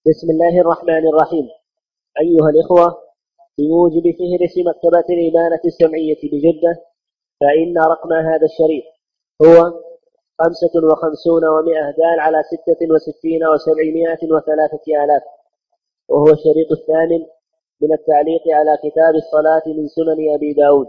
بسم الله الرحمن الرحيم. أيها الإخوة، بموجب فهرس مكتبة الإمانة السمعية بجدة، فإن رقم هذا الشريط هو 55 دال على 66 و703 آلاف، وهو الشريط الثامن من التعليق على كتاب الصلاة من سنن أبي داود.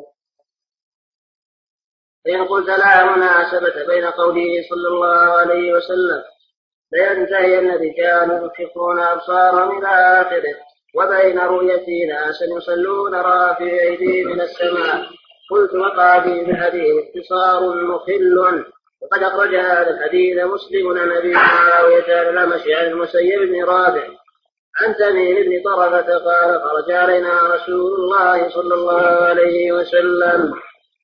إن قلت لا مناسبة بين قوله صلى الله عليه وسلم لينتهين الرجال يكفون أبصارهم إلى آخره وبين رؤية ناس يصلون رافع أيديهم من السماء، قلت وقع في الحديث اختصار مخل، وقد أخرج هذا الحديث مسلم عن أبي معاوية الأعمش عن المسيب بن رافع عن تميم بن طرفة قال خرج علينا رسول الله صلى الله عليه وسلم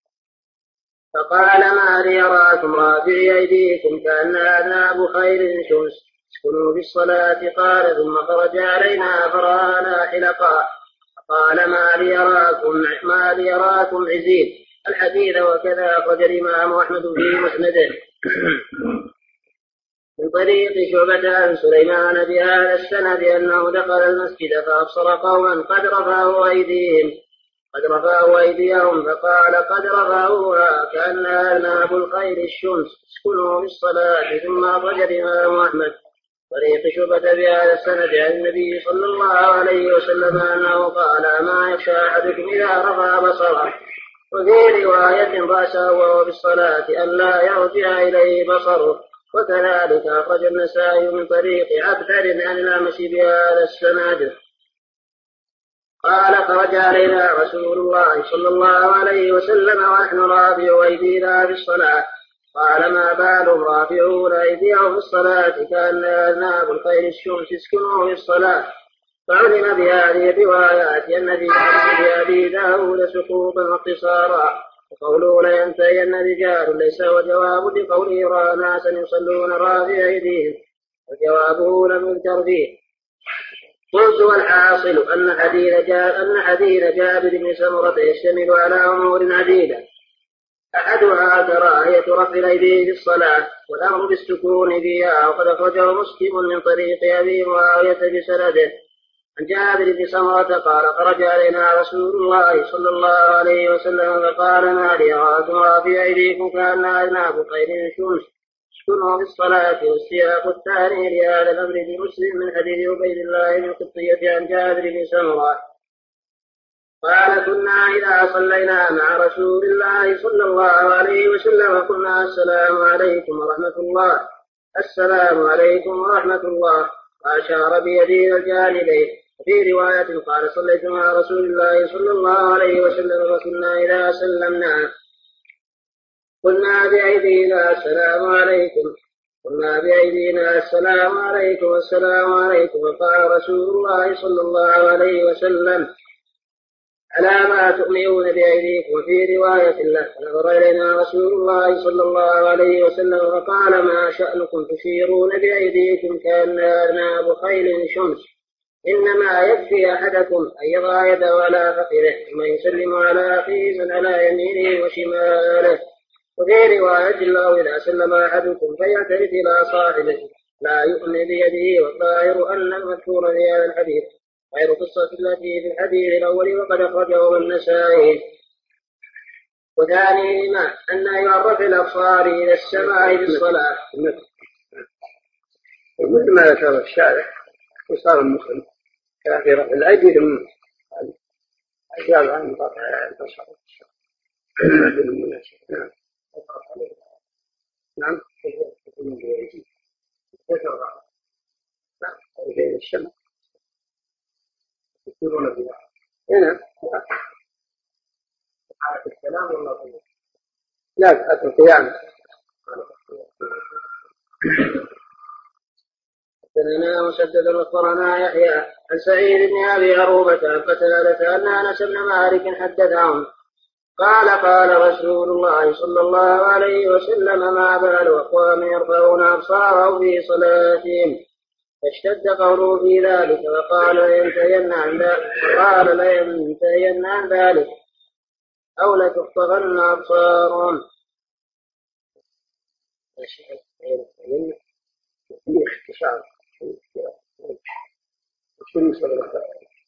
فقال ما لي أراكم رافعي أيديكم كأن أذناب خير شمس اسكنوا بالصلاة. قال ثم خرج علينا فرآنا حلقا فقال ما لي أراكم عزين. الحديث وكذا أخرج الإمام أحمد في مسنده من طريق شعبة عن سليمان بهذا السند أنه دخل المسجد فأبصر قوما قد رفعوا أيديهم فقال قد رفعوها كأن أذناب الخير الشمس اسكنوا بالصلاة. ثم أخرج الإمام أحمد طريق شعبة بهذا السند عن النبي صلى الله عليه وسلم أنه قال ما يخشى أحدكم إذا رفع بصره، وفي رواية رأسه وهو بالصلاة أن لا يرجع إليه بصره. وكذلك أخرج النسائي من طريق عبد عن الأعمش بهذا السند قال خرج علينا رسول الله صلى الله عليه وسلم ونحن رافعوا أيدينا في الصلاة، قال ما بالهم رافعون أيديهم في الصلاة كأن أذناب الخير الشمس اسكنوا في الصلاة. فعلم بهذه الروايات أن في حديث أبي داود سقوطا واقتصارا، وقوله لينتهين الرجال ليس هو جواب لقوله رأى ناسا يصلون رافع أيديهم، وجوابه لم يذكر فيه. قلت والحاصل أن حديث جابر بن سمرة يشتمل على أمور عديدة، أحدها كراهية رفع الأيدي في الصلاة والأمر بالسكون فيها، وقد أخرجه مسلم من طريق أبي معاوية بسنده عن جابر بن سمرة قال خرج علينا رسول الله صلى الله عليه وسلم فقال ما لي أراكم رافع أيديكم كأن أذناب خير شمس اسكنوا في الصلاة. والسياق الثاني لهذا الأمر لمسلم من حديث عبيد الله بن قطية عن جابر بن سمرة قال كنا إذا صلينا مع رسول الله صلى الله عليه وسلم قلنا السلام عليكم ورحمة الله، السلام عليكم ورحمة الله، وأشار بيده الجانبين. وفي رواية قال صليت مع رسول الله صلى الله عليه وسلم وكنا إذا سلمنا قلنا بأيدينا السلام عليكم، السلام عليكم والسلام عليكم. وقال رسول الله صلى الله عليه وسلم على ما تؤمنون بأيديكم. وفي رواية له نظر إلينا رسول الله صلى الله عليه وسلم فقال ما شأنكم تشيرون بأيديكم كأن أذناب خيل شمس، إنما يكفي أحدكم أن يضع يده على فخذه ثم يسلم على أخيه من على يمينه وشماله. وفي رواية الله إذا سلم أحدكم فيلتفت إلى صاحبه لا يؤمن بيده. والظاهر أن المذكور في هذا الحديث غير قصة التي في الحديث الأول وقد أخرجه النسائي. وثانيهما أن يعرف الأبصار إلى السماء بالصلاة مثل ما ذكر الشارع وصار المسلم كافي رفع الأيدي ثم أجاب عن رفع البصر. نعم الشمس يقولون بها هنا حالة الكلام والله لا حالة القيام. حدثنا مسدد أخبرنا يحيى عن سعيد بن أبي عروبة عن قتادة أن أنس بن مالك حدثهم قال قال رسول الله صلى الله عليه وسلم ما بال أقوام يرفعون أبصارهم في صلاتهم، فاشتد قوله في ذلك وقال لينتهين عن ذلك أو لتخطفن أبصارهم. بالنسبة للأخبار.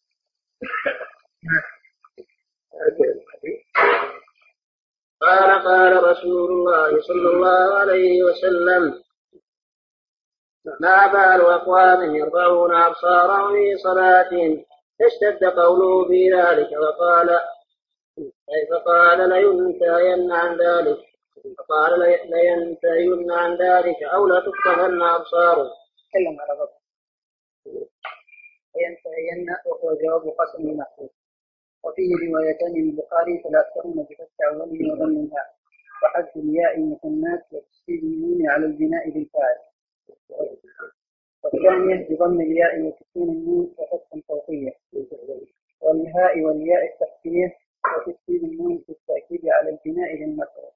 قال رسول الله صلى الله عليه وسلم: ما بال أقوام يرفعون أبصارهم في صلاتهم فاشتد قوله في ذلك فقال لينتهين عن ذلك أو لا تكتفن أبصارهم. تكلم على ضبط لينتهين وهو جواب قسم محفوظ. وفيه روايتان من البخاري فلأكثرون بفتح الظن وظن الهاء وحذف الياء المثنات وتشديد النون على البناء بالفاعل، والثانية بضم الياء وسكون النون وفتح صوتية، والهاء والياء التحتية وتشديد النون في التأكيد على البناء بالمفعول.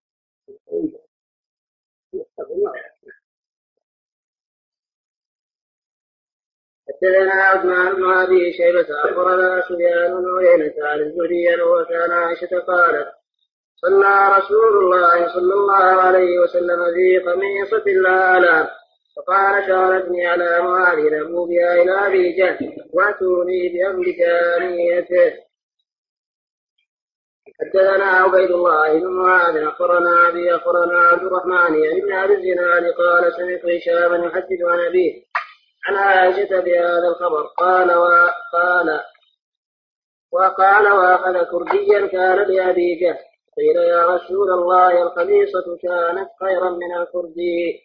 حدثنا عثمان بن ابي شيبه اخبرنا سفيان بن عيينة عن الزهري وكان عائشه قالت: صلى رسول الله صلى الله عليه وسلم في خميصه لا اعلام فقال: شاركني على معاذ نبو بها الى ابي جهل واتوني بامريكانيته. حدثنا عبيد الله بن معاذ اخبرنا ابي اخبرنا عبد الرحمن بن ابي الزناد قال: سمعت هشاما يحدث عن ابيه عن عائشة بهذا الخبر قال وأخذ كرديا كان لأبي جهل. قيل: يا رسول الله الخميصة كانت خيرا من الكردي.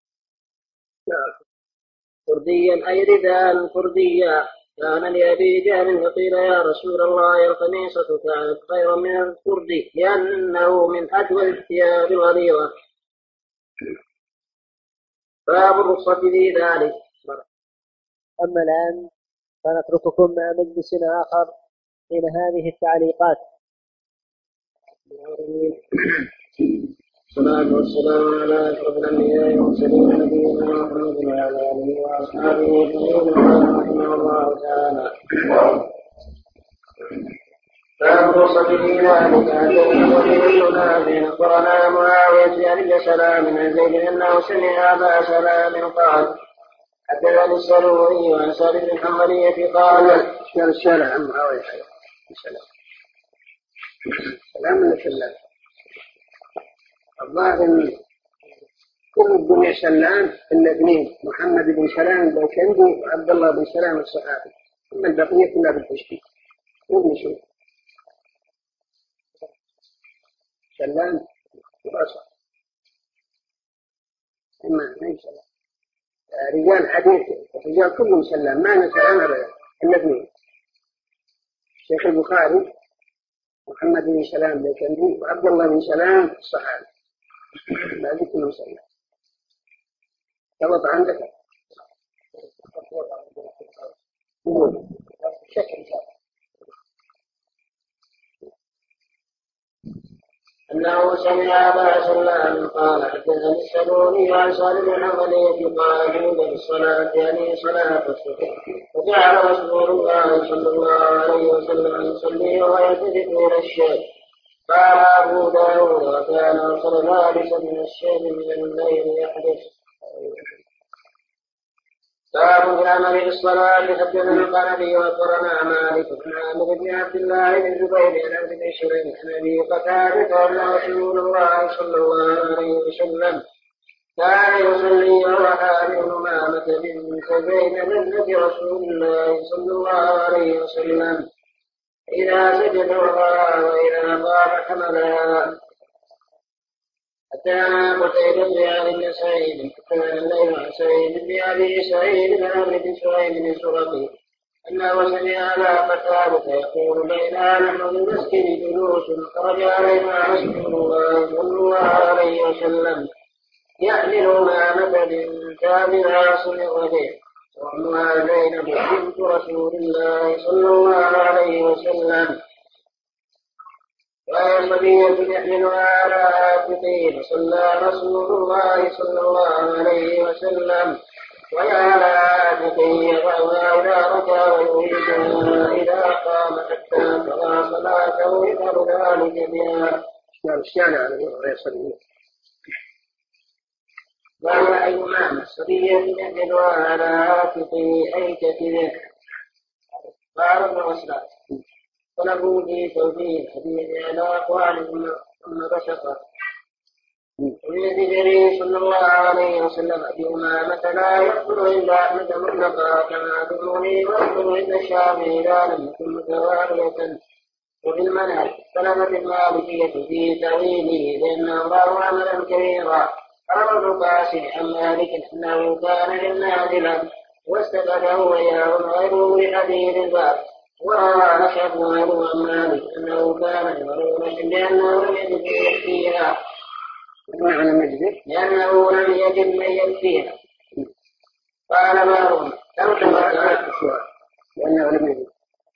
كرديا أي رداء كرديا كان لأبي جهل. فقيل: يا رسول الله الخميصة كانت خيرا من الكردي لأنه من أدوى الثياب الغليظة. باب الرخصة في ذلك. أما الآن فنترككم مع مجلس آخر من هذه التعليقات. الصلاة والسلام على أشرف الأنبياء والمرسلين نبينا محمد وعلى آله وأصحابه أجمعين رحمه الله تعالى. باب الرخصة في ذلك. حدثنا وليد بن نافع أخبرنا معاوية بن سلام عن زيد أنه سمع أبا سلام قال: حدثني السلوري عن سالم بن الحنظلية قال: الشارع عن معاوية سلام من سلام. الظاهر كل الدنيا سلام إلا اثنين: محمد بن سلام البيكندي وعبد الله بن سلام الصحابي، أما البقية كلها بالتشكيك. شوف سلام وأصل ما يسلم رجال حديث رجال كلهم سلام ما نسلم أبدا إلا اثنين: الشيخ البخاري محمد بن سلام البيكندي وعبد الله بن سلام الصحابي، بعد كلهم سلام. غلط عندك شكل أنه سمع أبا سلام قال: حدثني السلوري عن سالم بن الحنظلية قال: توجد الصلاة يعني صلاة الصبح فجعل رسول الله صلى الله عليه وسلم يصلي ويلتفت إلى الشيخ. قال أبو داود: وكان أرسل لابسا من الشيخ من الليل يحدث. باب الأمر بالصلاة. حدثنا القنبي وأخبرنا مالك بن عامر بن عبد الله بن زبير عن ابن شريح عن أبي قتادة أن رسول الله صلى الله عليه وسلم كان يصلي وهو حامل أمامة بنت زينب ابنة رسول الله صلى الله عليه وسلم إذا سجد وقام وإذا قام حملها. حدثنا قتيبة بن سعيد حدثنا الليث عن سعيد بن أبي سعيد بن عمرو بن سهيل الزرقي أنه سمع أبا قتادة يقول: بينما نحن في المسجد جلوس خرج علينا رسول الله صلى الله عليه وسلم يحمل أمامة بنت أبي العاص الربيع وأمها زينب بنت رسول الله صلى الله عليه وسلم وهي صبية يحملها على عاتقه. فصلى رسول الله صلى الله عليه وسلم وهي على عاتقه يضعها إذا ركع ويعيدها إذا قام حتى قضى صلاته يفعل ذلك بها. وهي أمامة صبية يحملها على عاتقه أي كتفه. قال ابن مسعود طلبوا في توجيه الحديث على أقوال ثم بسط وفي جرير صلى الله عليه وسلم بأمامة لا يقبل عند أحمد مطلقا كما تقولي ويقبل عند الشافعي إذا لم يكن متوالية. وفي المنهج اختلفت المالكية في تأويله لأنه رأوا عملا كبيرا. روى ابن قاسم عن مالك أنه كان للنازلة واستفاده وإياه غيره لحديث الباب. وروى أشعث غيره عن مالك أنه كان يمرون لأنه لم يجد من يكفيها لأنه لم يجد من يكفيها. قال بعضهم لو تبعت لأنه لم يجد.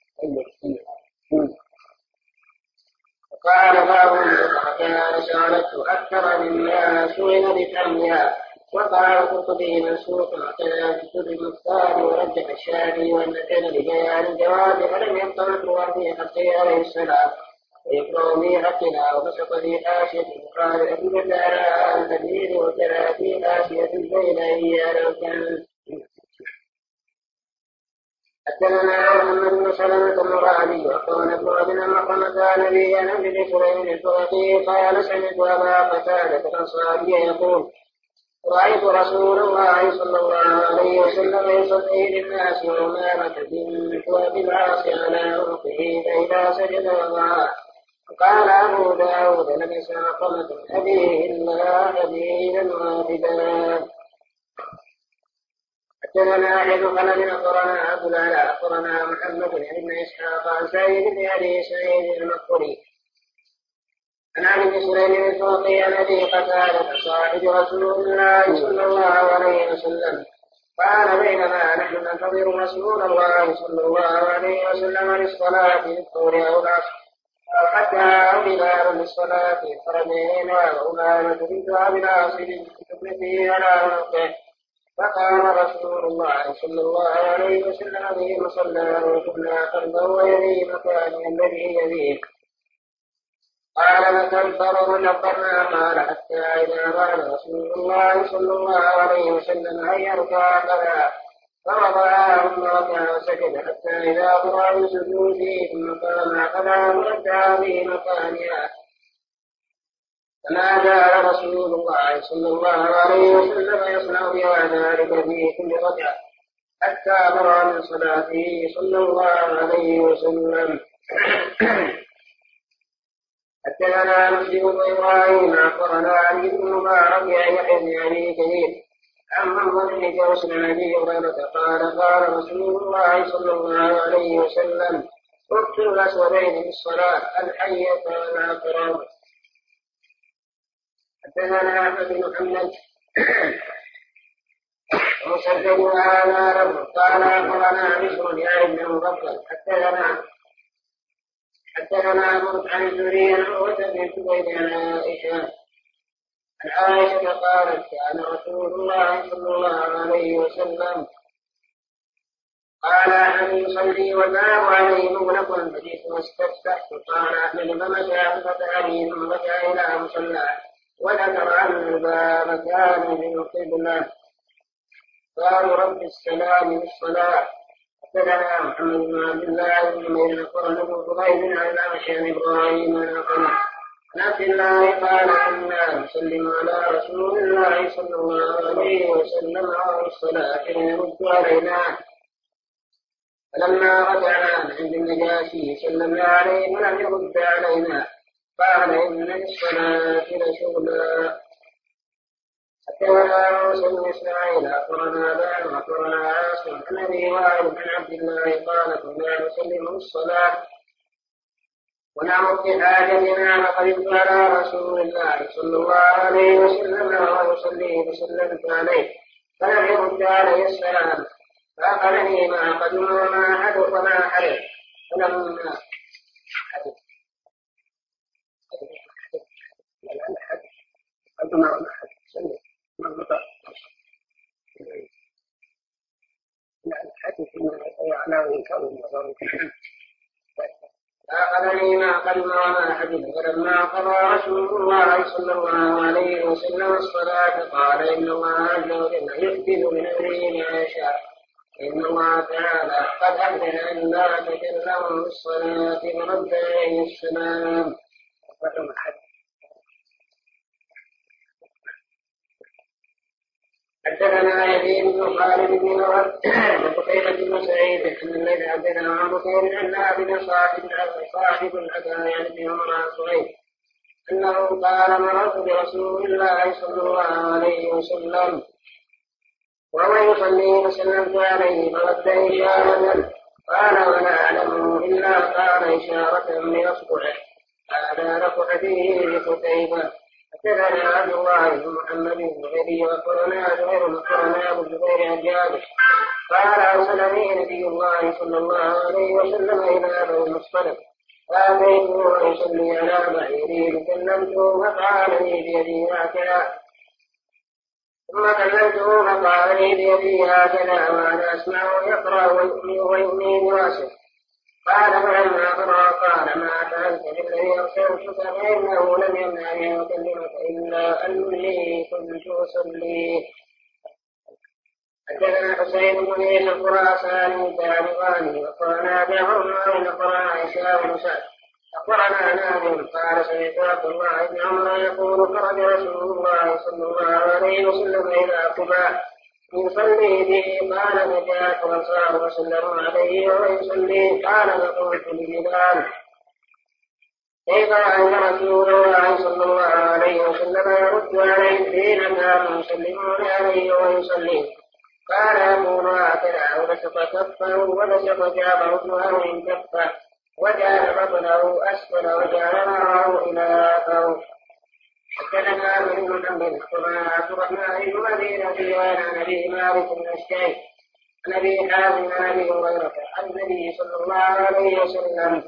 وقال بعضهم كان سألته أكثر مما سئل بفهمها. وقال القرطبي منسوق على كتب المختار ورجح الشافعي والنكر لبيان الجواب فلم ينطلق في حقه عليه السلام ويقرأ في حقنا وبسط في حاشية وقال أجبت على التدبير وجرى في حاشية البيلائية لو كان حدثنا محمد بن سلمة المرادي وقال ابن ابن مقامة نبيا بن سليم الفقيه قال سمعت أبا قتادة الأنصاري يقول رأيت رسول الله صلى الله عليه وسلم يصلي للناس وأمامة بنت أبي العاص على عنقه فإذا سجد وضعه. قال أبو داود لم يسمع قمة أبيه إلا حديثا واحدا. حدثنا أحد خلد أخبرنا عبد الله أخبرنا محمد بن إسحاق عن سعيد بن أبي سعيد المقبري عن علي بن سليم الفقيه عن أبي قتادة صاحب رسول الله صلى الله عليه وسلم قال بينما نحن ننتظر رسول الله صلى الله عليه وسلم للصلاة للظهر أو العصر حتى بلال للصلاة فرجينا وأمامة بنت أبي العاص بابنته على عنقه فقام رسول الله صلى الله عليه وسلم به مصلى وكنا قلبه ويلي مكانه الذي يليه. قال فكبر وكبرنا قال حتى إذا قال رسول الله صلى الله عليه وسلم أن يركع كذا فوضعها ثم ركع وسجد حتى إذا قرأ بسجوده ثم قام كذا ورجع به مكانها. فما زال رسول الله صلى الله عليه وسلم يصنع بها ذلك في كل ركعة حتى مر من صلاته صلى الله عليه وسلم. حدثنا مسلم بن إبراهيم أخبرنا علي بن مبارك عن يحيى بن أبي كثير عن محمد بن جوش عن أبي هريرة قال قال رسول الله صلى الله عليه وسلم اقتل الأسودين في الصلاة الحية والأقرب. حدثنا أحمد بن محمد وسدد هذا له قال أخبرنا بشر يعني بن مفضل حدثنا أبو عن الزهري عن عروة بن الزبير عن عائشة قالت كان رسول الله صلى الله عليه وسلم قال أن يصلي والباب عليه مغلق الحديث واستفتح قال أحمد فمشى فتأني ثم رجع إلى مصلاه وذكر أن الباب كان من قبله قال رب السلام بالصلاة. حدثنا محمد بن عبد الله بن مير أخبرنا ابن فضيل عن عن إبراهيم عن عبد الله قال كنا نسلم على رسول الله صلى الله عليه وسلم على الصلاة يرد علينا فلما رجعنا من عند النجاشي سلمنا عليه ولم يرد علينا قال إن للصلاة لشغلا. حدثنا موسى بن إسماعيل أخبرنا بان أخبرنا عاصم عن أبي وائل عن عبد الله قال كنا نسلم الصلاة ونعم في حاجتنا فقدمت على رسول الله صلى الله عليه وسلم وهو يصلي فسلمت عليه فلم يرد علي السلام فأخذني ما قدم وما حدث وما حدث فلما فأخذني ما قدم وما حدث فلما قضى رسول الله صلى الله عليه وسلم الصلاة قال إن الله عز وجل يحدث من أمره ما يشاء إن الله تعالى قد أذن أن لا تكلموا بالصلاة ورد عليه السلام. حدثنا يزيد بن خالد بن وقتيبة بن سعيد أن الذي حدثنا عن بكير أن أبي صاحب العتايا بن عمر صهيب أنه قال مررت برسول الله صلى الله عليه وسلم وهو يصلي فسلمت عليه فرد إشارة قال ولا أعلمه إلا قال إشارة بأصبعه هذا نفح فيه لقتيبة. حدثنا عبد الله بن محمد بن غيري وقرنا زهير وقرنا ابو الزبير عن جابر قال ارسلني نبي الله صلى الله عليه وسلم الى ابي المصطلق فاتيته ويصلي على بعيري فكلمته فقال لي بيدي هكذا ثم كلمته فقال لي بيدي هكذا وانا اسمعه يقرا ويؤمي بواسع قال فلما قرأ قال ما فعلت بالذي أرسلتك فإنه لم يمنعني أن أكلمك إلا أني كنت أصلي. حدثنا حسين بن عيسى الخراساني الدارقاني وقرنا بعمر بن قرأ عائشة بن سعد أخبرنا نادم قال سمعت عبد الله بن عمر يقول خرج رسول الله صلى الله عليه وسلم إلى قباء يصلي به قال فجاءت الأنصار وسلموا عليه وهو يصلي قال فقلت لبلال كيف أن رسول الله صلى الله عليه وسلم يرد عليه حين كانوا يسلمون عليه ويصلي قال يقول هكذا ولسق كفه ولسق جابه من كفه وجعل بطنه أسفل وجعل ناره إلى فوق. حدثنا من محمد وما عبد الرحمن بن مدينة وعن أبي مالك الأشجعي عن أبي حازم عن أبي هريرة عن النبي صلى الله عليه وسلم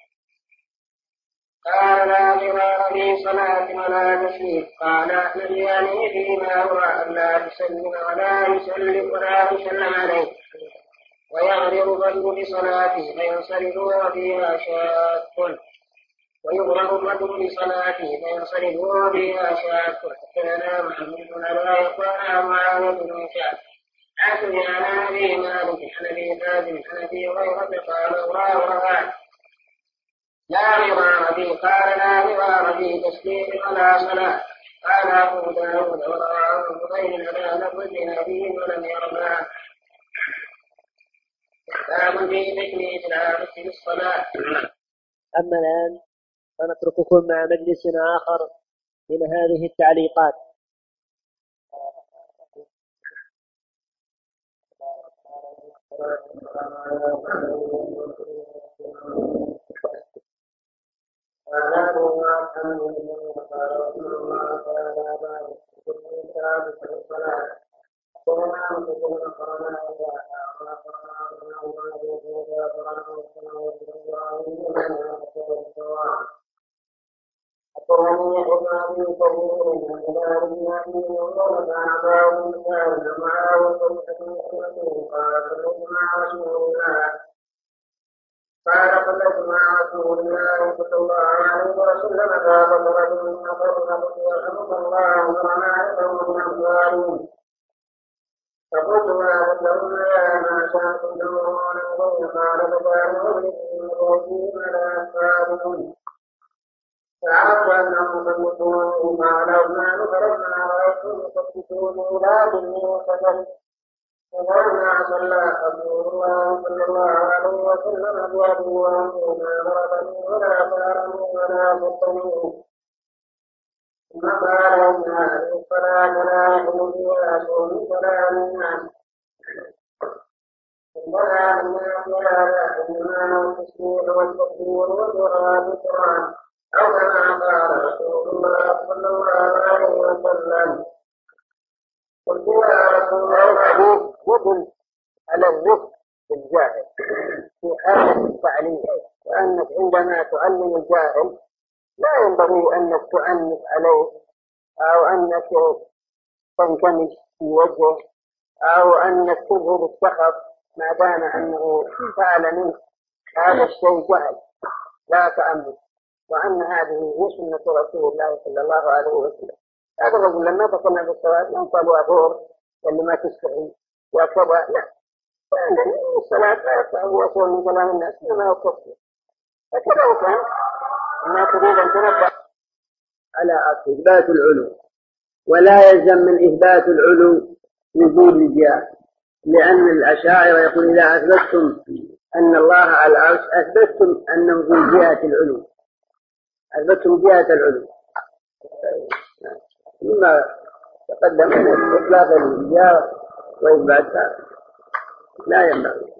قال لا ضرار في صلاة ولا تشريك قال نبياني فيما هو أن لا تسلم ولا يسلم عليه ويغرر الرجل بصلاته فينصرف وفيها شاك ويغرر الرجل بصلاته فينصرف وفيها شاك. حدثنا محمد بن علاء يقال معاوية بن هشام عن سفيان عن أبي مالك عن أبي حازم عن أبي هريرة قال الله لا غرار في قال لا غرار في تسليم ولا صلاة قال أبو داود ورواه البخاري على لفظ نبي ولم يرفع. باب في ذكر العابد بالصلاة. أما الآن فنترككم مع مجلس آخر من هذه التعليقات. قال صليت مع رسول الله صلى الله عليه وسلم فقال رجل من قرنه يرحمك الله وما يقوم من أموالهم فقلت ما لهم يا ما شاء تدعون الغي قال فكانوا يغلقون الغيبين على أصحابهم فعرفت أنهم صدقون قال أبنان فلما رأيتم يصدقون لكني وسكت فلما صلى رسول الله صلى الله عليه وسلم بأبي وأمي ما ضربني ولا فارني ولا سبني ثم قال إن هذه الصلاة لا يحل فيها شيء ولا للناس ولا للناس هذا إنما هو التسبيح والتكبير والقراءة بالقرآن أو كما قال رسول الله صلى الله عليه وسلم. قلت يا رسول الله يدل على الرفق بالجاهل في حالة التعليم، وأنك عندما تعلم الجاهل لا ينبغي أنك تعنف عليه أو أنك تنكمش في وجهه أو أنك تظهر السخط ما دام أنه فعل منك هذا الشيء جهل لا تأمل، وأن هذه هي سنة رسول الله صلى الله عليه وسلم. هذا الرجل لما دخلنا بالصلاة ينطلوا أبور اللي ما تستحي وكذا لا، الصلاة لا يصح وصول من كلام الناس إنما هو التصوير. فكذا وكان الناس تريد أن تنبه على إثبات العلو، ولا يلزم من إثبات العلو وجود الجهة، لأن الأشاعرة يقول إذا أثبتم أن الله على العرش أثبتم أنه في جهة العلو، أثبتم جهة العلو، مما تقدم أن إطلاق الجهة وإثباتها لا ينبغي.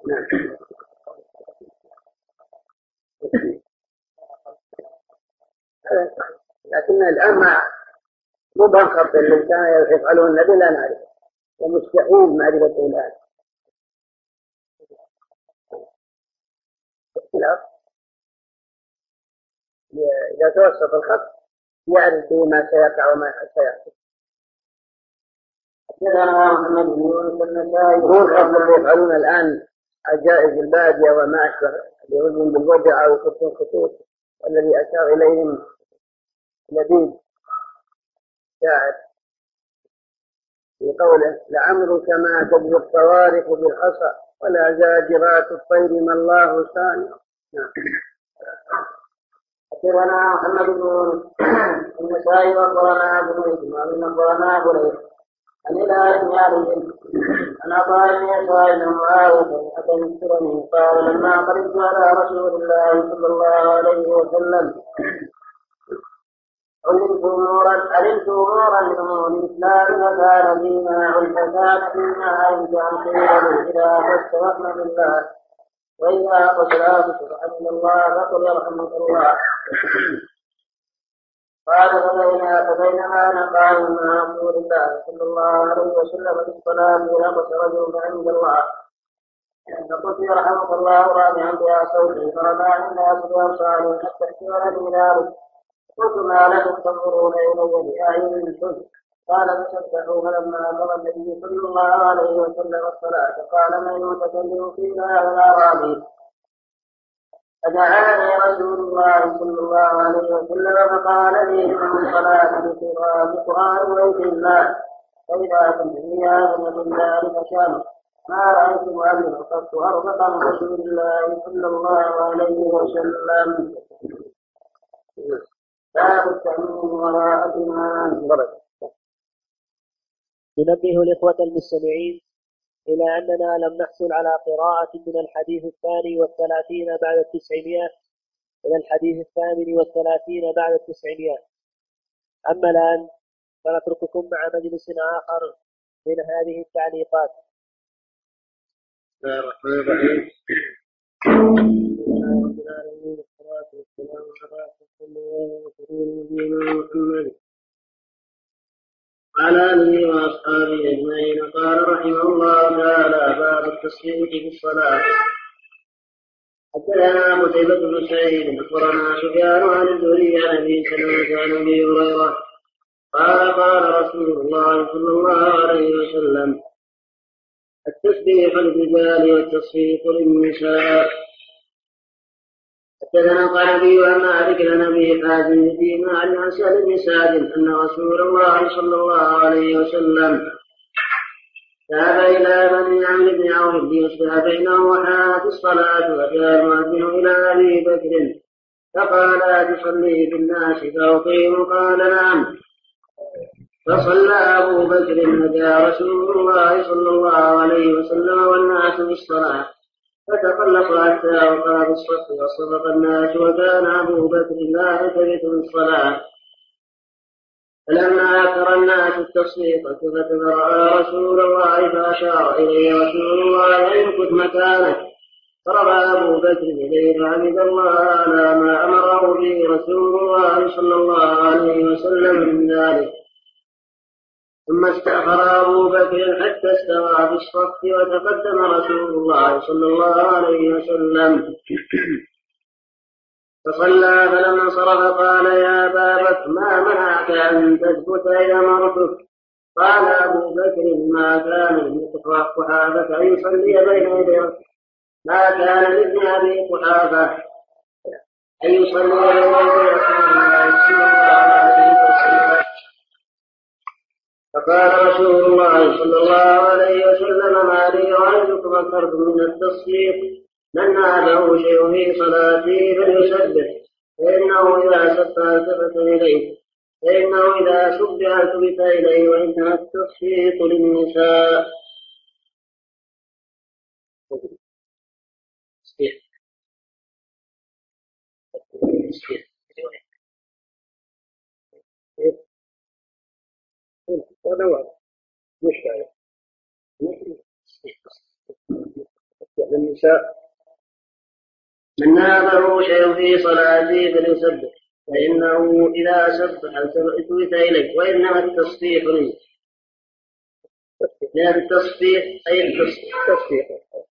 لكن الآن مو بنخط اللي كان يفعله النبي لا نعرف، ومستحيل معرفته الآن. إذا توسط الخط يعرف ما سيقع وما سيحصل. يقول قبل يفعلون الآن عجائز البادية وما أشبه يقولون بالوضع أو الخطوط، والذي أشار إليهم لبيب شاعر في قوله لعمرك ما تبدو الصوارف بالحصى ولا زاجرات الطير ما الله صانع. أخبرنا محمد بن النسائي وأخبرنا ابن إسماعيل وأخبرنا أبو ليث عن إله بن علي عن عطاء بن يسار بن معاوية أتى يذكرني قال لما قدمت على رسول الله صلى الله عليه وسلم علمت أمورا من أمور الإسلام فكان فيما علم كان خيرا إذا فاستغفر بالله وإذا قتلا فسبحان الله فقل يرحمك الله. قال فبينما أنا قائم مع رسول الله صلى الله عليه وسلم في الصلاة لبس رجل عند الله فقلت يرحمك الله رافعا بها صوتي فرفع الناس بأبصارهم حتى احتمل ذلك قلت ما لكم تنظرون إلي بأعين الحزن قال فسبحوا فلما قضى النبي صلى الله عليه وسلم الصلاة قال من المتكلم فينا والأعرابي فدعاني رسول الله صلى الله عليه وسلم فقال لي من الصلاة بقرآن بيت الله فإذا كنت فيها فمن ذلك شان ما رأيت مؤمنا قط أرفق من رسول الله صلى الله عليه وسلم. باب التأمين وراء الإمام. ننبه الإخوة المستمعين إلى أننا لم نحصل على قراءة من الحديث 32 بعد 900 إلى الحديث 38 بعد 900. أما الآن فنترككم مع مجلس آخر من هذه التعليقات. بسم الله الرحمن الرحيم. على آله وأصحابه أجمعين. قال رحمه الله تعالى باب التصفيق في الصلاة. حدثنا قتيبة بن سعيد أخبرنا سفيان عن الزهري عن أبي سلمة عن أبي هريرة قال قال رسول الله صلى الله عليه وسلم التسبيح للرجال والتصفيق للنساء. حدثنا قال عن مالك عن ابي حازم فيما عن سهل بن سعد ان رسول الله صلى الله عليه وسلم ذهب الى بني عمرو بن عوف ليصبح بينه وحانت الصلاه وجاء المؤذن الى ابي بكر فقال تصلي بالناس فاقيم قال نعم فصلى ابو بكر فجاء رسول الله صلى الله عليه وسلم والناس بالصلاه فتخلص حتى وقع بالصف وصدق الناس وكان أبو بكر لا يلتفت بالصلاة فلما أكثر الناس التصفيق فرأى رسول الله فأشار إليه رسول الله أن يمكث مكانه فرفع أبو بكر إليه فحمد الله على ما أمره به رسول الله صلى الله عليه وسلم من ذلك ثم استأخر أبو بكر حتى استوى في الصف وتقدم رسول الله صلى الله عليه وسلم فصلى فلما انصرف قال يا أبا بكر ما منعك أن تثبت إذا مرتك قال أبو بكر ما كان لابن قحافة أن يصلي بين يدي ما كان لابن أبي قحافة أن يصلي بين يدي رسول الله صلى الله عليه وسلم فقال رسول الله صلى الله عليه وسلم ما لي رأيتكم أكثر من التصديق من نابه شيء في صلاته فليسبح فإنه إذا سبح التفت إليه التفت إليه وإنما التصديق للنساء. النساء من نابه شيء في صلاته فليسبح فإنه إذا سبح التفت إليه وإنما التصفيق لأن التصفيق أي التصفيق.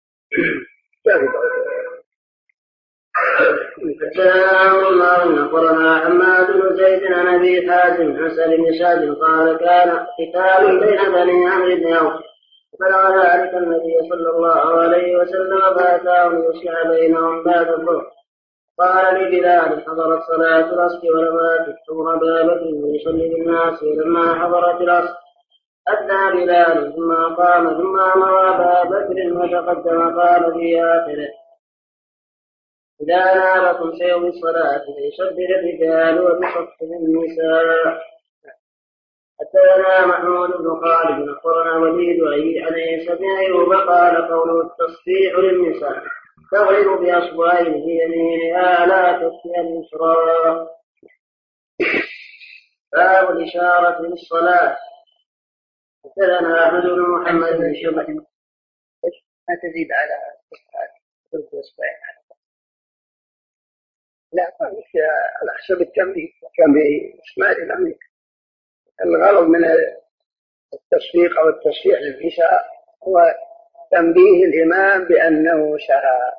أخبرنا حماد بن زيد عن أبي حازم عن سالم بن سعد قال كان قتال بين بني عمرو بن عوف فبلغ ذلك النبي صلى الله عليه وسلم فأتاهم يصلح بينهم بعد الظهر قال لبلال حضرت صلاة العصر ولم آتت ثم أبا بكر يصلي بالناس ولما حضرت العصر أدنى بلال ثم قام ثم أمر أبا بكر وتقدم قال في آخره إذا نابكم شيء بالصلاة فيشبه الرجال وبصف النساء. حدثنا محمود بن خالد أخبرنا وليد عن عيسى بن أيوب قال قوله التصفيح للنساء تغلب بأصبعين في يمينها لا تكفي اليسرى. باب الإشارة للصلاة. حدثنا أحمد بن محمد بن شبه ما تزيد على أصبعين. لا على حسب التنبيه كان بإسماء الأمر. الغرض من التصفيق أو التصفيح للنساء هو تنبيه الإمام بأنه شرع.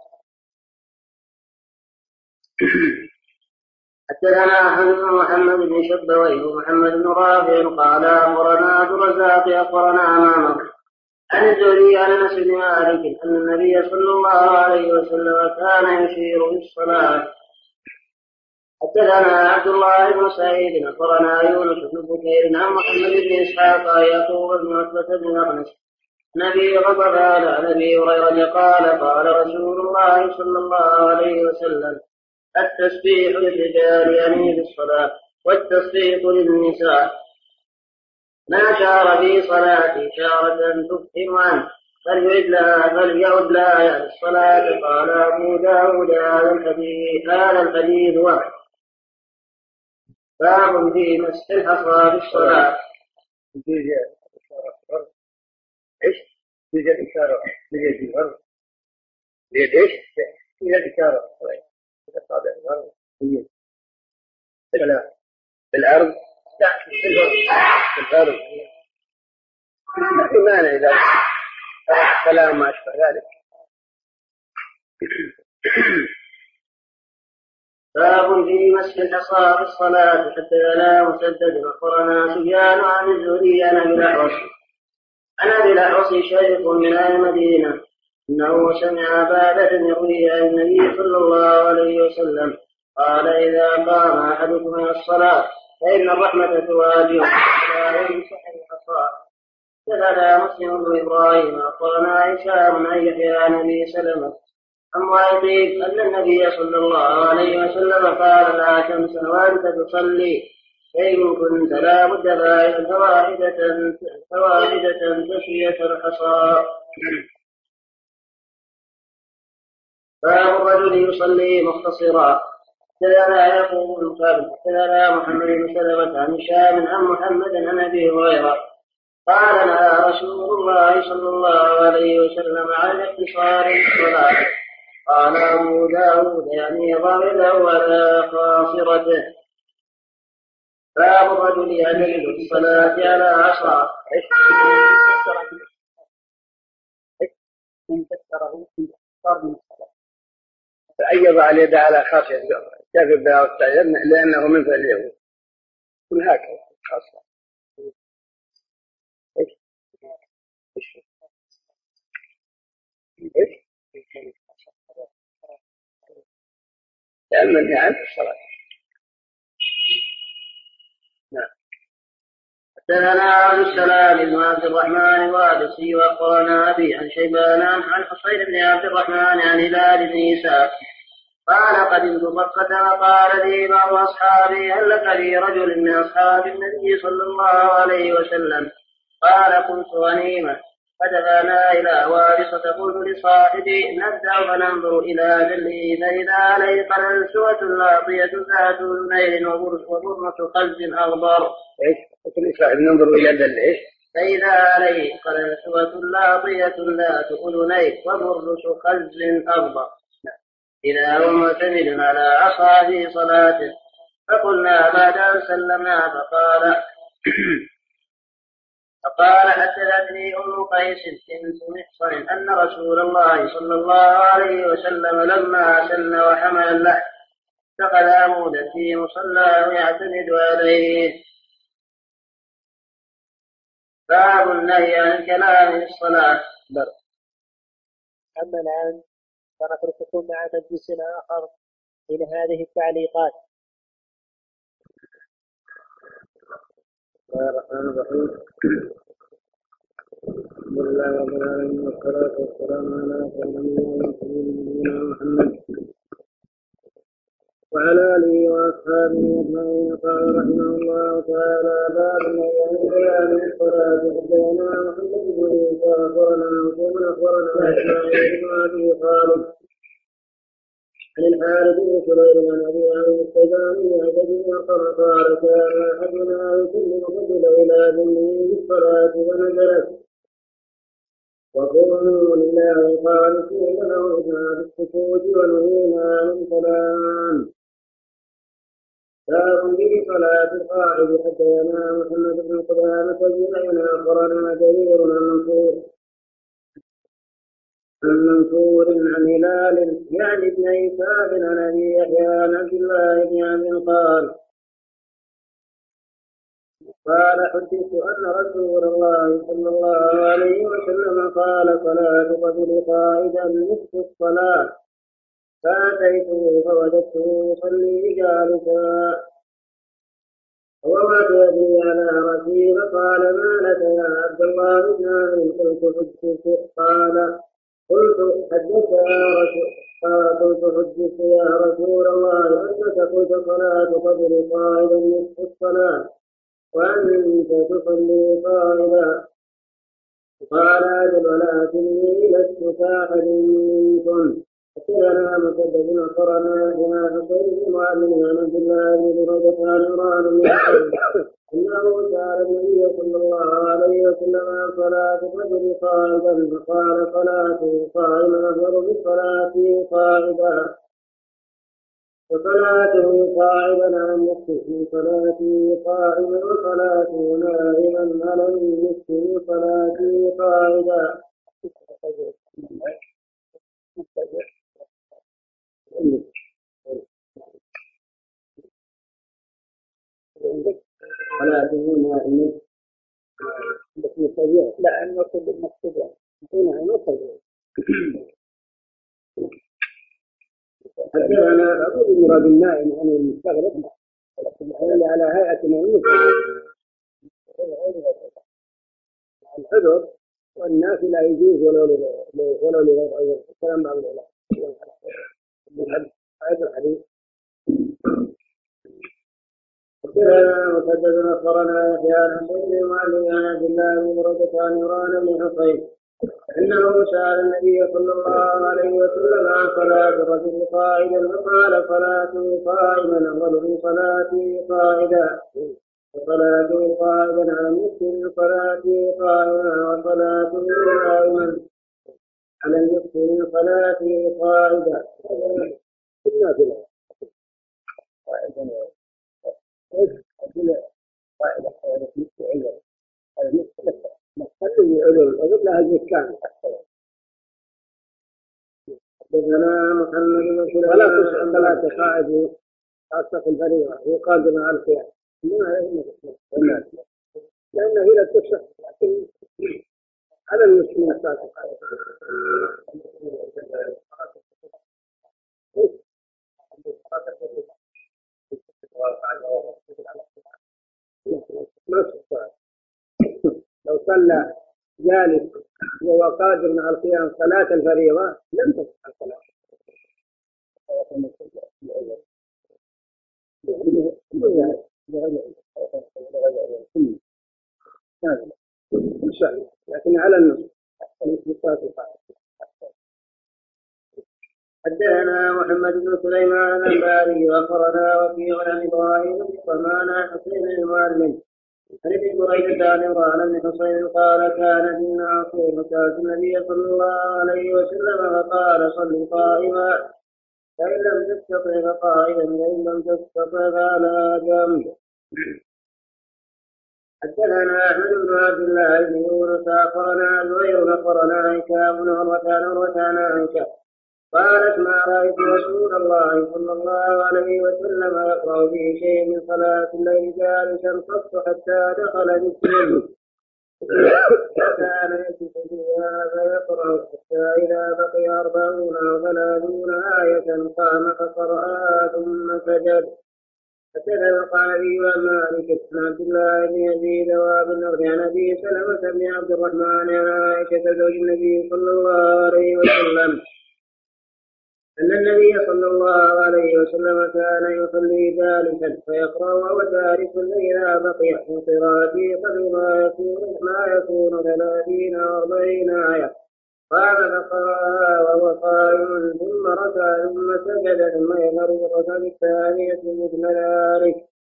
حدثنا أحمد بن محمد بن شبويه ومحمد بن رافع قال أخبرنا عبد الرزاق أخبرنا أمامه عن الزهري عن أنس بن مالك أن النبي صلى الله عليه وسلم كان يشير بالصلاة. حدثنا عبد الله بن سعيد أخبرنا يونس بن بكير عن محمد بن إسحاق يعقوب بن عتبة بن أغنس نبي غضبان عن أبي هريرة قال رسول الله صلى الله عليه وسلم التسبيح للرجال يعني بالصلاة والتصفيق للنساء ما شار في صلاة شارة تفهم عنه فليعد لها يعني الصلاة. قال أبو داود هذا الحديث واحد. باب في مسح الحصى بالصلاة. إيش؟ يوجد إشارة بيد الأرض. بيد إيش؟ هي الإشارة. الأصابع الأرض. لا بالأرض. لا بالأرض. ما في مانع إذا كلام ما أشبه ذلك. باب في مسح الحصى في الصلاة. حدثنا مسدد أخبرنا سفيان عن الزهري عن أبي الأحوص شيخ من أهل المدينة إنه سمع أبا يروي عن النبي صلى الله عليه وسلم قال إذا قام أحدكم إلى الصلاة فإن الرحمة تواجهه لا يمسح الحصى. حدثنا مسلم بن إبراهيم أخبرنا هشام عن يحيى عن أبي سلمة عن معاذ أن النبي صلى الله عليه وسلم قال لا تمس وأنت تصلي فإن كنت لا بد فواحدة تسوية الحصى. باب الرجل يصلي مختصرا. كذا يقول المكابل كذا محمد بن سلمة عن هشام عن محمد عن أبي هريرة قال نهى رسول الله صلى الله عليه وسلم عن اختصار الصلاة. قال أبو داود يعني ضربه على خاصرته. باب الرجل يجلد الصلاة على عصا. فأيض على يد على خاصية كافر بها لأنه من فعل اليهود كل هكذا خاصة. لأن النعم في الصلاة. نعم. حدثنا عبد السلام بن عبد الرحمن الوابصي واخبرنا ابي عن شيبان عن حصين بن عبد الرحمن عن هلال بن عيسى قال قدمت مكة وقال لي بعض أصحابي هل لك في رجل من أصحاب النبي صلى الله عليه وسلم؟ قال كنت غنيما فدفعنا إلى وارثة قلت لصاحبي نبدأ فننظر إلى دله فإذا عليه قلنسوة لاطية ذات أذنين وبرمة قلب أخضر. ايش؟ ننظر إلى دله ايش؟ فإذا عليه قلنسوة لاطية ذات أذنين وبرمة قلب أخضر إذا هو معتمد على عصا في صلاته. فقلنا بعد أن سلمنا فقال حدثتني أم قيس بنت محصن أن رسول الله صلى الله عليه وسلم لما سن وحمل اللحم اتخذ عمودا في مصلاه يعتمد عليه. باب النهي عن الكلام في الصلاة. أما الآن فنترككم مع مجلس آخر من هذه التعليقات. بسم الله الرحمن الرحيم. الحمد لله رب العالمين والصلاة والسلام على سيدنا محمد وعلى آله وأصحابه أجمعين. قال رحمه الله تعالى باب النهي عن الكلام في الصلاة. حدثنا محمد بن عيسى أخبرنا مسلم أخبرنا إسماعيل بن أبي خالد عن الحارث بن سليم عن أبي عامر السجاني عن أبي أرقم قال كان أحدنا يسلم قبل إلى ذنه بالصلاة فنزلت وقوموا لله خالصين له بالسكوت ونهينا عن الكلام. باب في صلاة القائد. حدثنا محمد بن قدامة بن أخبرنا جرير عن منصور عن هلال يعني ابن عيسى عن أبي يحيى عن عبد الله بن عمرو قال حدثت أن رسول الله صلى الله عليه وسلم قال صلاة قبل قائدا نصف الصلاة فأتيته فوجدته يصلي جالسا ووضع يدي على رأسي فقال ما لك يا عبد الله بن عمرو؟ قلت حدثت يا رسول الله أنك قلت صلاة قبل قائدا نصف الصلاة وأنت تصلي قائدا. قال أجل ولكني لست كأحد منكم. حدثنا مسدد أخبرنا بما حسين بن معلم عن عبد الله بن بريدة عن عمران بن أنه سأل النبي صلى الله عليه وسلم عن صلاة الرجل قائدا فقال صلاته قائما أفضل من صلاته قائدا وصلاته قائدا على النصف من صلاته قائما وصلاته نائما على النصف من صلاته قائدا. صلاته نائما لا أن يكون بالمقصود حدثنا أقول مراد النائم عن المستغرب على هيئة نائم الحذر والناس لا يجوز ولو لغير الكلام بعض العلماء هذا الحديث. وحدثنا أخبرنا يحيى عن حسين معلم عن عبد الله بن بريدة عن عمران بن حصين أنه سأل النبي صلى الله عليه وسلم عن صلاة الرجل قائدا فقال صلاته قائما أفضل من صلاته قائدا وصلاته قائدا على النصف من صلاته قائما وصلاته قائما على النصف من صلاته قائدا. حدثنا محمد بن سليمان ولا تصح صلاة قائد خاصة في الفريضة يقال مع القيام لأنه لا تصح لكن على المسلمين الصلاة ما صلى جالس وهو قادر على القيام صلاة الفريضة لم تصح الصلاة. لكن على النص. حدثنا محمد بن سليمان الباري واخبرنا وكيع عن ابراهيم بن طمان عن حسين المعلم عن ابن بريدة عن عمران بن حسين قال كان فينا عصير فسألت النبي صلى الله عليه وسلم فقال صل قائما فإن لم تستطع فقائما وإن لم تستطع فعلى جنب. حدثنا أحمد بن عبد الله بن يونس أخبرنا زهير أخبرنا هشام بن عروة عن عائشة قالت ما رأيت رسول الله صلى الله عليه وسلم يقرأ في شيء من صلاة الليل جالسا قط حتى دخل بالسلم فكان يكتب فيها فيقرأ حتى إذا بقي 40 أو 30 آية قام فقرأها ثم سجد. حدثنا القعنبي عن مالك بن عبد الله بن يزيد وابن النضر عن ابي سلمة بن عبد الرحمن عن عائشة زوج النبي صلى الله عليه وسلم أن النبي صلى الله عليه وسلم كان يصلي جالسا فيقرأ وهو جالس إذا بقي من قراءته قدر ما يكون 30 أو 40 آية قام فقرأها وهو قائم ثم ركع ثم سجد ثم يفرق بالثانية مثل ذلك.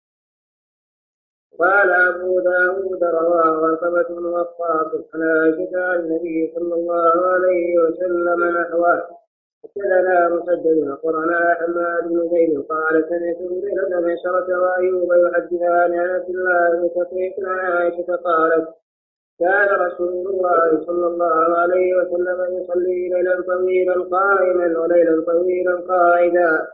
قال أبو داود رواه عقبة وقاص عن عائشة عن النبي صلى الله عليه وسلم نحوه. حدثنا مسدد أخبرنا حماد بن زيد قال سمعت مغيرة بن شرة وأيوب يحدثان عن عبد الله بن شقيق عن عائشة قالت كان رسول الله صلى الله عليه وسلم يصلي ليلا طويلا قائما وليلا طويلا قاعدا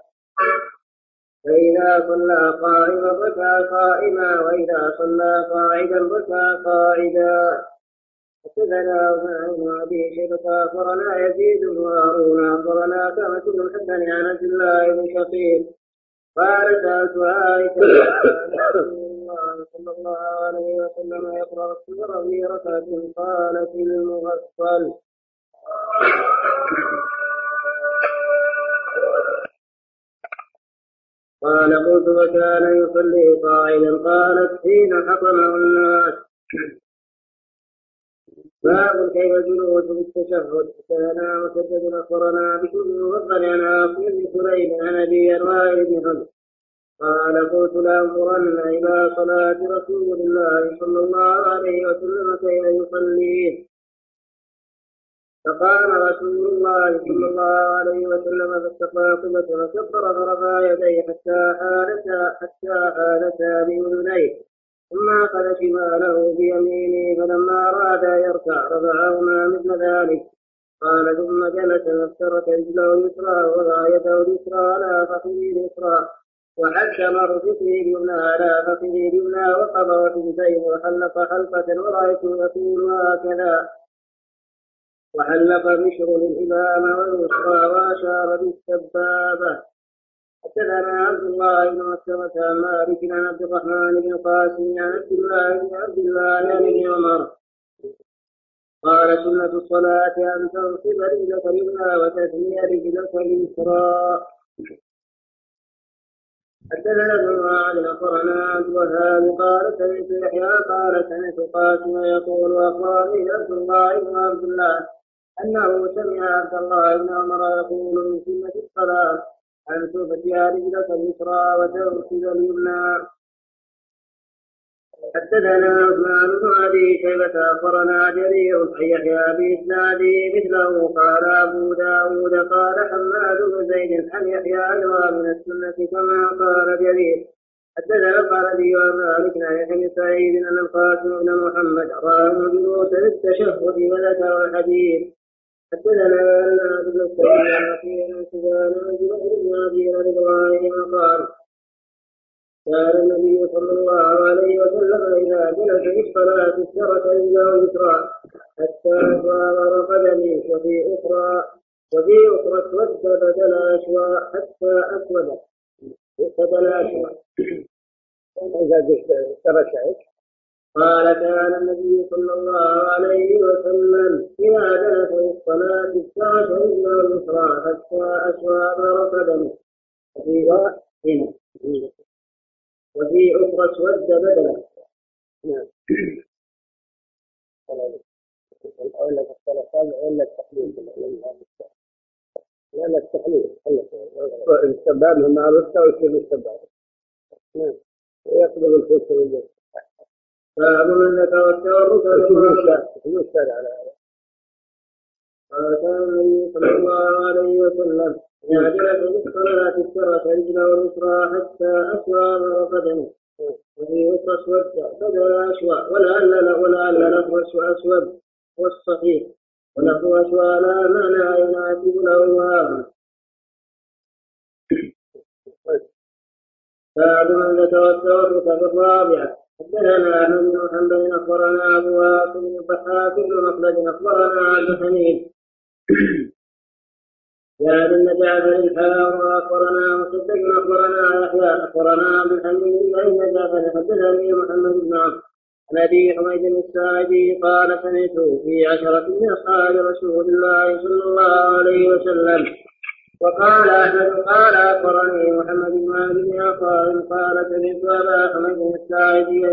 فإذا صلى قائما ركع قائما وإذا صلى قاعدا ركع قاعدا. حدثنا بن أبي شيبة أخبرنا يزيد بن هارون أخبرنا كما بن الحسن عن عبد الله بن شقيق قال سألت عائشة الله صلى الله عليه وسلم يقرأ السورة في ركعة قال في المغفل. قال قلت وكان يصلي قائلا قالت حين حطمه الناس. باب كيف الجلوس بالتشهد. كان مسدد أخبرنا بكل وفر عن عاصم بن سليم عن أبي الوائل بن حمد قال قلت لأنظرن إلى صلاة رسول الله صلى الله عليه وسلم كيف يصلي. فقام رسول الله صلى الله عليه وسلم فاستقبل قبلة فكبر فرفع يديه حتى حالتا بأذنيه ثم أخذ شماله بيمينه فلما أراد أن يركع رفعهما مثل ذلك. قال ثم جلس فافترك رجله اليسرى ووضع يده اليسرى على فخذه اليسرى وحكم ركبته اليمنى على فخذه اليمنى وقبض ثنتين وحلق حلقة ورأيته يقول هكذا وحلق بشر الإمام واليسرى وأشار بالسبابة. حدثنا عبد الله بن مسلمة عن مالك عن عبد الرحمن بن قاسم عن عبد الله عن ابن عمر قال سنة الصلاة أن تنصب رجلك اليمنى وتثني رجلك اليسرى. حدثنا ابن معاذ أخبرنا عبد الوهاب قال سمعت يحيى قال سمعت قاسم يقول أخبرني عبد الله بن عبد الله أنه سمع عبد الله بن عمر يقول من سنة الصلاة أن تفتي رجلك اليسرى وتنصب اليمنى. حدثنا عثمان بن أبي شيبة أخبرنا جرير عن يحيى بإسناده مثله قال أبو داود قال حماد بن زيد عن يحيى أنواع من السنة كما قال جرير. حدثنا القعنبي عن مالك عن يحيى بن سعيد أن القاسم بن محمد رأى الجلوس للتشهد وذكر الحديث. حدثنا أن عبد السلام في سفيان عن جبير بن أبي رضوان قال كان النبي صلى الله عليه وسلم إذا جلس في الصلاة افترش رجله اليسرى حتى أصاب قدمه وفي أخرى اسود بدل أشوى حتى أسود بدل أشوى. إذا افترش قال كان النبي صلى الله عليه وسلم إذا جلس للصلاة افترش رجله اليسرى حتى أشواط ركبه وفي أخرى اسود بدنه. ولا الثلاثة ولا التقليد ولا التقليد السباب هم عرفته ويصير السباب ويقبل الفسر باب من ذكر التورط الشارع على هذا. قال كان النبي صلى الله عليه وسلم إذا جلس للصلاة افترش رجله اليسرى حتى أسوى قدمه وفي أخرى اسود بدل أشوى ولعل لفظ أسود والصحيح ولفظ أشوى لا معنى يناسب له هذا. باب من ذكر التورط في الرابعة حدثنا أحمد بن محمد أخبرنا أبو واقد بن الضحاك بن مخلد أخبرنا عبد الحميد يا بن جعفر الحار أخبرنا مصدق أخبرنا يحيى أخبرنا عبد الحميد بن جعفر حدثني محمد بن عمرو عن أبي حميد الساعدي قال سمعت في 10 من أصحاب رسول الله صلى الله عليه وسلم. وقال أحمد قال أخبرني محمد بن عبد بن قال سمعت أبا حميد الساعدي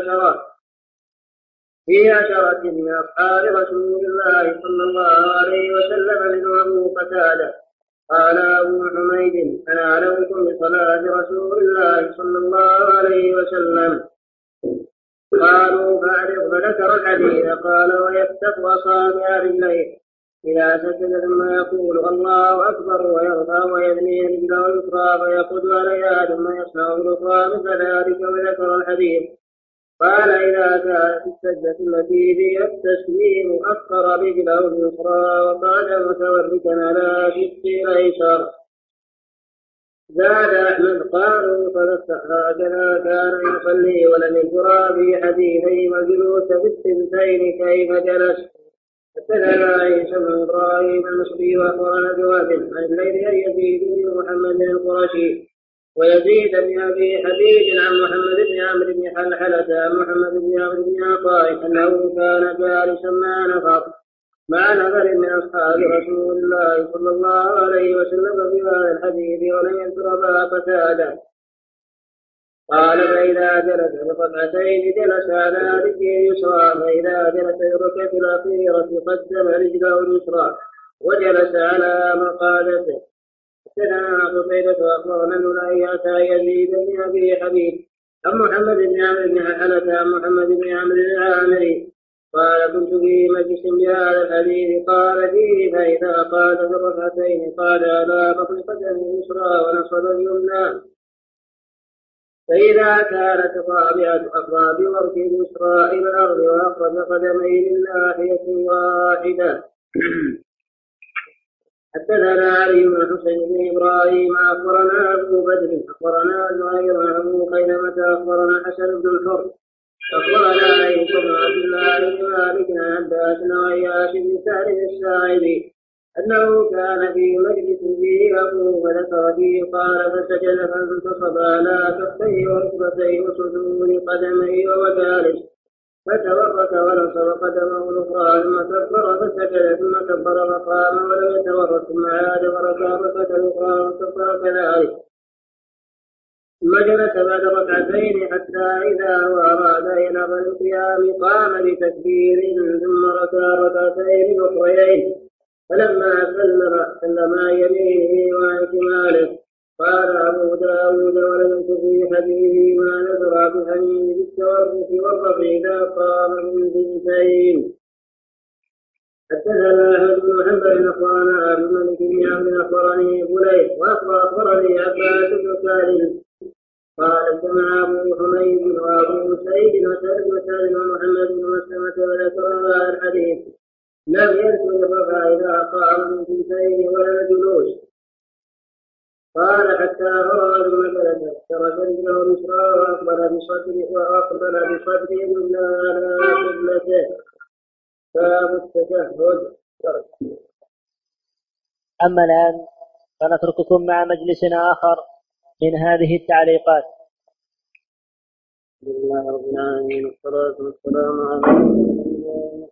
في 10 من أصحاب رسول الله صلى الله عليه وسلم منه أبو قتادة قال أبو حميد أنا أعلمكم بصلاة رسول الله صلى الله عليه وسلم. قالوا فأعرض فذكر الحديث قال ويفتح أصابع رجليه إذا سجد ثم يقول الله أكبر ويرفع ويثني رجله اليسرى فيقود عليها ثم يصنع بالأخرى مثل ذلك وذكر الحديث. قال إذا كانت السجدة التي فيها التسليم أخر رجله اليسرى وقال متوركا على شقه الأيسر. زاد أحمد قالوا هكذا كان يصلي ولم يذكر في حديثي والجلوس في الثنتين كيف جلس. حدثنا عيسى بن إبراهيم المصري وأخبرنا جواد عن الليل يزيد بن محمد القرشي ويزيد بن أبي حبيب عن محمد بن عمرو بن حلحلة عن محمد بن عمرو بن عطاء أنه كان جالسا مع نفر من أصحاب رسول الله صلى الله عليه وسلم في هذا الحديث ولم يذكر أبا قتادة. قال فإذا جلس ركعتين جلس على رجله اليسرى فإذا جلس الركعة الأخيرة قدم رجله اليسرى وجلس على مقعدته. حدثنا قتيبة أخبرنا ابن أياس يزيد بن أبي حبيب عن محمد بن عمرو بن حلحلة عن محمد بن عمرو العامري قال كنت في مجلس بهذا الحديث قال فيه فإذا قال في الركعتين قال على بطن قدمه اليسرى ونصب اليمنى فإذا كانت أصابع ورك اليسرى إلى الأرض وأخرج قدميه من ناحية واحدة. حدثنا علي بن حسين بن إبراهيم أخبرنا أبو بدر أخبرنا زهير أبو خيثمة أخبرنا حسن بن الحر أخبرنا عيسى بن عبد الله بن مالك عن عباس وعياش بن سالم الساعدي أنه كان في مجلس فيه أبوه فذكر فيه قال فسجد فانتصب على كفيه وركبتيه وصدور قدميه وهو جالس فتورك ونصب قدمه الأخرى ثم كبر فسجد ثم كبر فقام ولم يتورك ثم عاد وركع ركعة الأخرى وكبر كذلك ثم جلس بعد ركعتين حتى إذا هو أراد ينهض للقيام قام بتكبير ثم ركع ركعتين أخريين فلما سلم عن يمينه وعن شماله. قال أبو داود ولم يكن في حديثه ما نذر بحميد بالتورك والرفع إذا قام من ثنتين. حدثنا أحمد بن محمد أخبرنا أبو الملك بن عمرو أخبرني فليح وأخبرني عباس بن سالم قال سمع أبو حميد وأبو سعيد وسعد ومحمد بن مسلمة وذكر هذا الحديث لم يذكر الرفع إذا قام من ثنتين ولا الجلوس. قال حتى فرغ ثم جلس ترك رجله اليسرى وأقبل بصدره على قبلته. باب التشهد. أما الآن فنترككم مع مجلس آخر من هذه التعليقات. بسم الله رب العالمين والصلاة والسلام على رسول الله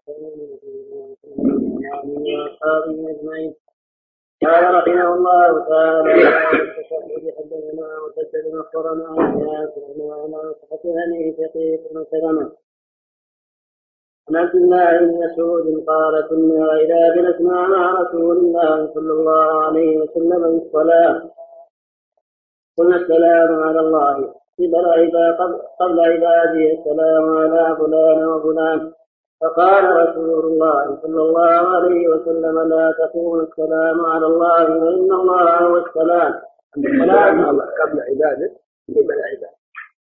وأصحابه أجمعين. قال رحمه الله تعالى: حدثنا مسدد أخبرنا عن ياسر بن صحة هني شقيق بن سلمة عن عبد الله بن مسعود قال: كنا إذا جلسنا مع رسول الله صلى الله عليه وسلم في الصلاة قلنا: السلام على الله قبل عباده، السلام على فلان وفلان. فقال رسول الله صلى الله عليه وسلم: لا تقول السلام على الله وإن الله هو السلام. السلام الله قبل عباده قبل عباده.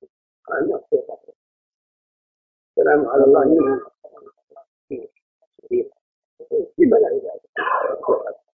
السلام على الله قبل عباده.